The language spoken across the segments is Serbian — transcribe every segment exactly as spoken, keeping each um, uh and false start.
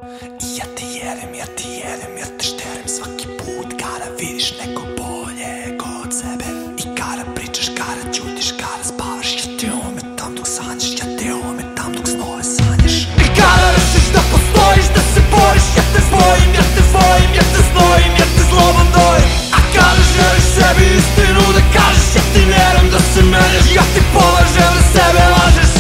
I ja ti jedem, ja ti jedem, ja te šterem svaki put kada vidiš neko boljeg od sebe. I kada pričaš, kada ćutiš, kada spavaš, ja te ometam dok sanjaš, ja te ometam dok snove sanjaš. I kada rešiš da postojiš, da se boriš, ja te zvojim, ja te zvojim, ja te znojim, ja te zlobom dojim. A kada želiš sebi istinu da kažeš, ja ti ne dam da se menjaš, ja ti pomažem da sebe lažeš.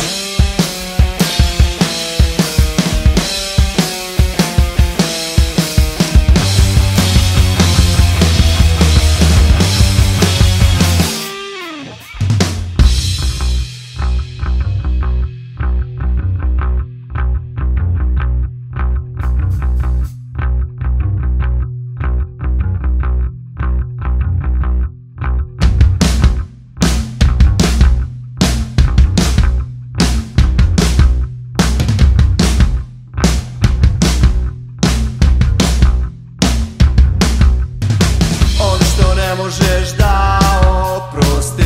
Ne možeš da oprostiš,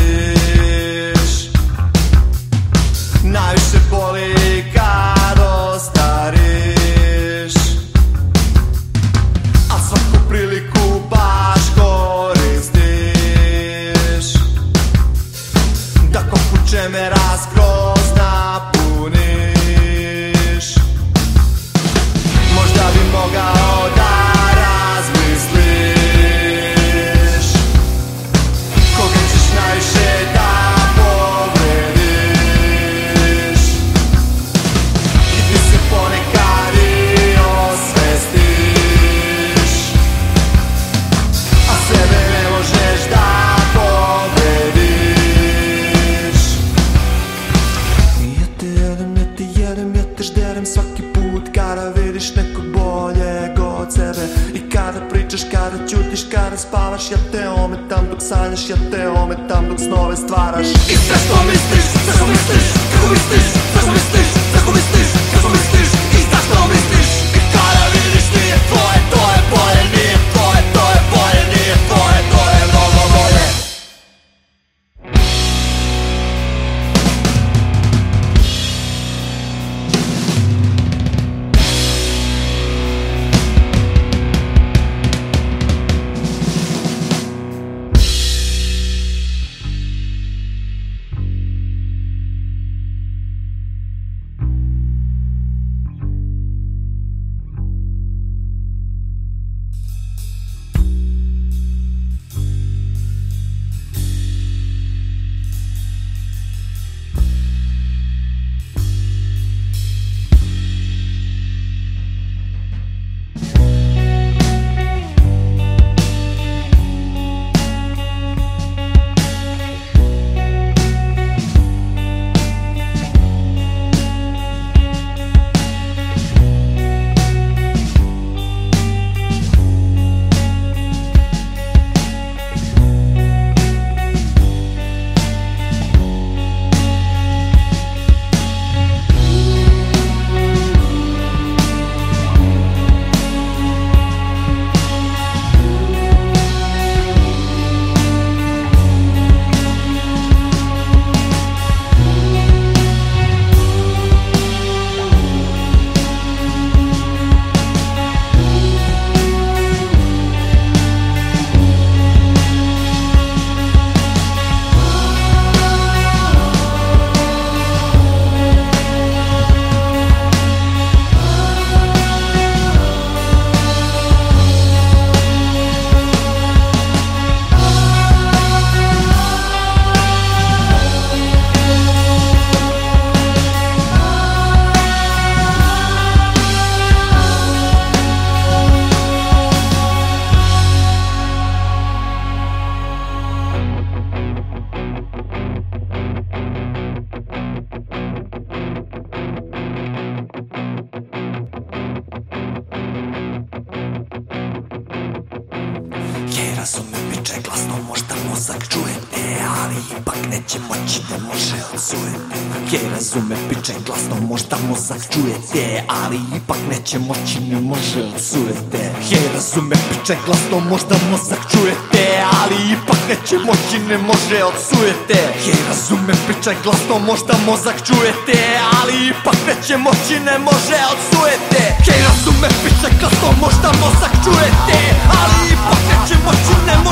najviše boli kad ostariš, a svaku priliku baš koristiš, da kopu čemera skroz napuniš. Možda bi mogao da najviše da povrediš i ti se ponekad i osvestiš, a sebe ne možeš da povrediš. I ja te jedem, ja te jedem, ja te žderem svaki put kada vidiš nekog boljeg od sebe. I kada pričaš, kada ćutiš, kada spavaš, ja te ometam dok sanjaš, ja te ometam dok snove stvaraš. I sve što misliš, sve što misliš, kako misliš, sve što misliš, kako misliš, kako misliš i zašto misliš. I kada vidiš nije tvoje, to je bolje, nije tvoje, to je bolje, nije tvoje, to je mnogo bolje. ipak neće moći, ne može od sujete. Hej, razume, pičaj glasno, možda mozak čujete, ali ipak neće moći, ne može od sujete. Hej, razume, pičaj glasno, možda mozak čujete, ali ipak neće moći, ne može od sujete. Hej, razume, pičaj glasno, možda mozak čujete, ali ipak neće moći, ne može od sujete. Hej, razume, pičaj glasno, možda mozak čujete, ali ipak neće moći, ne